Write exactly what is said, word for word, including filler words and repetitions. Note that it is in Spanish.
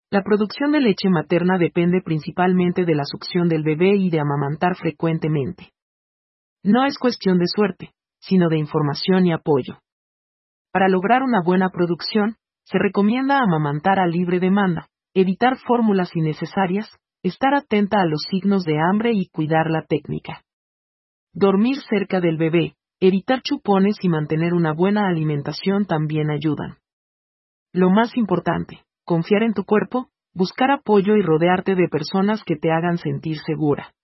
La producción de leche materna depende principalmente de la succión del bebé y de amamantar frecuentemente. No es cuestión de suerte, sino de información y apoyo. Para lograr una buena producción, se recomienda amamantar a libre demanda, evitar fórmulas innecesarias, estar atenta a los signos de hambre y cuidar la técnica. Dormir cerca del bebé, evitar chupones y mantener una buena alimentación también ayudan. Lo más importante, confiar en tu cuerpo, buscar apoyo y rodearte de personas que te hagan sentir segura.